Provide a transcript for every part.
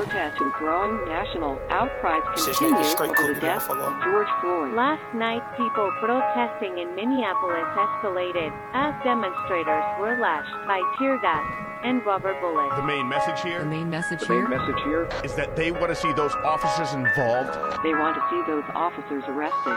Protests and growing national outcries continue over the death of George Floyd. Last night, people protesting in Minneapolis escalated as demonstrators were lashed by tear gas and rubber bullets. The main message here is that they want to see those officers involved. They want to see those officers arrested.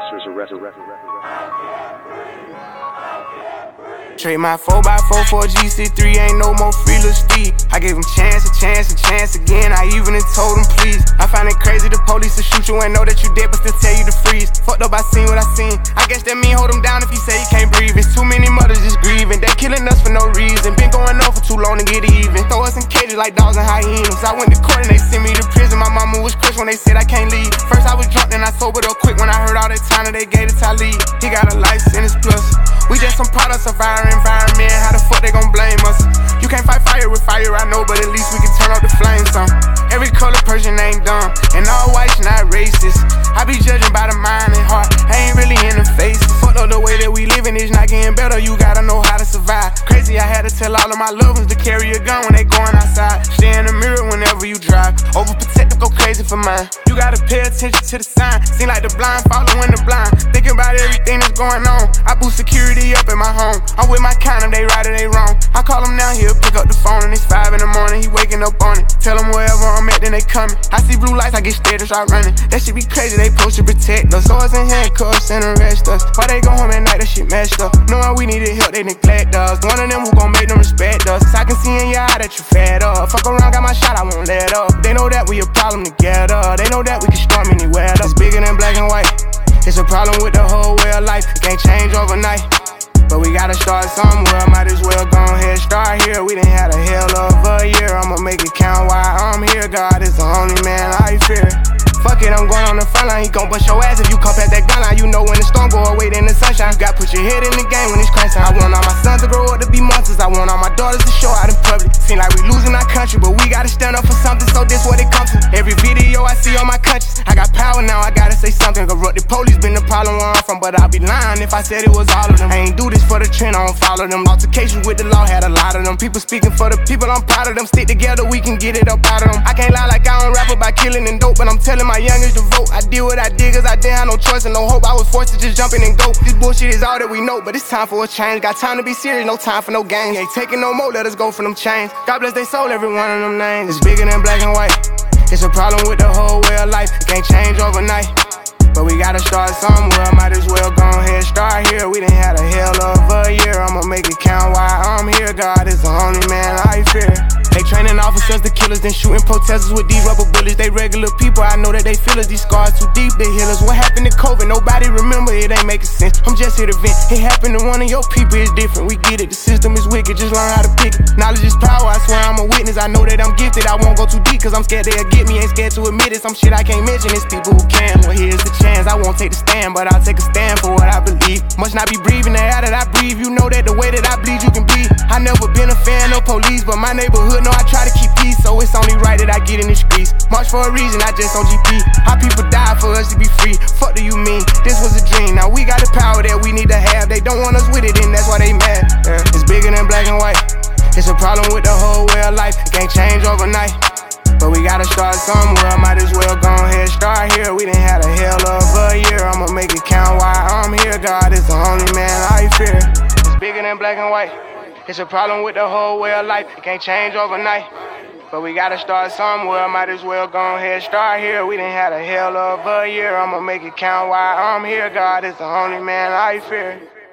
Trade my 4x4 for a GC3, ain't no more free little Steve. I gave him chance again, I even told him please. I find it crazy the police will shoot you and know that you dead but still tell you to freeze. Fucked up, I seen what I seen. I guess that mean hold him down if he say he can't breathe. It's too many mothers just grieving, they killing us for no reason. Been going on for too long to get even. Throw us in cages like dogs and hyenas. I went to court and they sent me to prison. My mama was crushed when they said I can't leave. First I was drunk, then I sobered up quick when I heard all that time that they gave to Talib. He got a life sentence plus. We just some products of our environment. How the fuck they gon' blame us? You can't fight fire with fire, I know, but at least we can turn up the flames some. Every color person ain't dumb, and all whites not racist. I be judging by the mind and heart, I ain't really in the face. Fuck up the way that we living is not getting better, you gotta know how to survive. Crazy, I had to tell all of my loved ones to carry a gun when they going outside. Stay in the mirror whenever you drive, overprotective, go crazy for mine. You gotta pay attention to the sign, seem like the blind following the blind. Thinking about everything that's going on, I boost security up in my home. I'm with my kind of, they right or they wrong. I call him now, he'll pick up the phone and it's 5 in the morning, he waking up on it. Tell him wherever I'm at, then they coming. I see blue lights, I get scared and start running. That shit be crazy, they supposed to protect us. Swords and handcuffs and arrest us. Why they go home at night, that shit messed up. Knowing we needed help, they neglect us. One of them who gon' make them respect us. I can see in your eye that you fed up. Fuck around, got my shot, I won't let up. They know that we a problem together. They know that we can storm anywhere. It's bigger than black and white. It's a problem with the whole way of life. It can't change overnight, but we gotta start somewhere. Might as well go ahead, start here. We done had a hell of a year. I'ma make it count while I'm here. God is the only man I fear. Fuck it, I'm going on the front line. He gon' bust your ass if you come past that gun line. You know when the storm go away, then the sunshine. You gotta put your head in the game when it's crunch time. I want all my sons to grow up to be monsters. I want all my daughters to show out in public. Seem like we losing our country, but we gotta stand up for something, so this what it comes to. Every video I see on my conscience, I got power now, I gotta say something. Corrupted police been the problem where I'm from, but I'd be lying if I said it was all of them. I ain't do this for the trend, I don't follow them. Altercations with the law had a lot of them. People speaking for the people, I'm proud of them. Stick together, we can get it up out of them. I can't lie like I don't rap about killing and dope, but I'm telling my youngest to vote. I did what I did cause I didn't have no choice and no hope. I was forced to just jump in and go. This bullshit is all that we know, but it's time for a change. Got time to be serious, no time for no games. Ain't taking no more, let us go for them chains. God bless they soul, every one of them names. It's bigger than black and white. It's a problem with the whole way of life. It can't change overnight, but we gotta start somewhere. Might as well go ahead, start here. We done had a hell of a year. I'ma make it count while I'm here. God is the only man I fear. They training officers to killers, then shooting protesters with these rubber bullets. They regular people, I know that they feel us. These scars too deep, they heal us. What happened to COVID? Nobody remember, it ain't making sense. I'm just here to vent. It happened to one of your people, it's different. We get it, the system is wicked, just learn how to pick it. Knowledge is power, I swear I'm a witness. I know that I'm gifted, I won't go too deep, cause I'm scared they'll get me. Ain't scared to admit it, some shit I can't mention. It's people who can, well here's the chance. I won't take the stand, but I'll take a stand for what I believe. Must not be breathing the air that I breathe. You know that the way that I bleed, you can bleed. I never been a fan of police, but my neighborhood know I try to keep peace, so it's only right that I get in the streets. March for a reason, I just on GP. How people die for us to be free. Fuck do you mean? This was a dream. Now we got the power that we need to have. They don't want us with it, and that's why they mad. It's bigger than black and white. It's a problem with the whole way of life. It can't change overnight, but we gotta start somewhere. Might as well go ahead, start here. We done had a hell of a year. I'ma make it count while I'm here. God is the only man I fear. It's bigger than black and white. It's a problem with the whole way of life. It can't change overnight, but we gotta start somewhere. Might as well go ahead, start here. We done had a hell of a year. I'ma make it count while I'm here. God is the only man I fear.